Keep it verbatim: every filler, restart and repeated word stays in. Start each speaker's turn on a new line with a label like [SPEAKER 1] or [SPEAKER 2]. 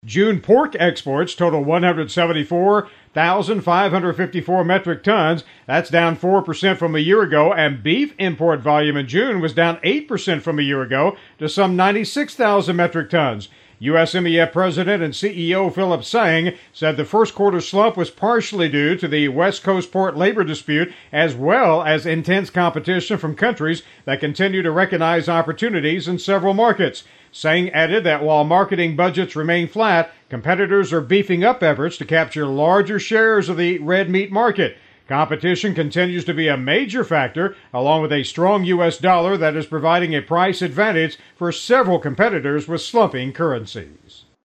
[SPEAKER 1] June pork exports total one hundred seventy-four thousand five hundred fifty-four metric tons. That's down four percent from a year ago, and beef import volume in June was down eight percent from a year ago to some ninety-six thousand metric tons. U S M E F President and C E O Philip Sang said the first quarter slump was partially due to the West Coast port labor dispute, as well as intense competition from countries that continue to recognize opportunities in several markets. Sang added that while marketing budgets remain flat, competitors are beefing up efforts to capture larger shares of the red meat market. Competition continues to be a major factor, along with a strong U S dollar that is providing a price advantage for several competitors with slumping currencies.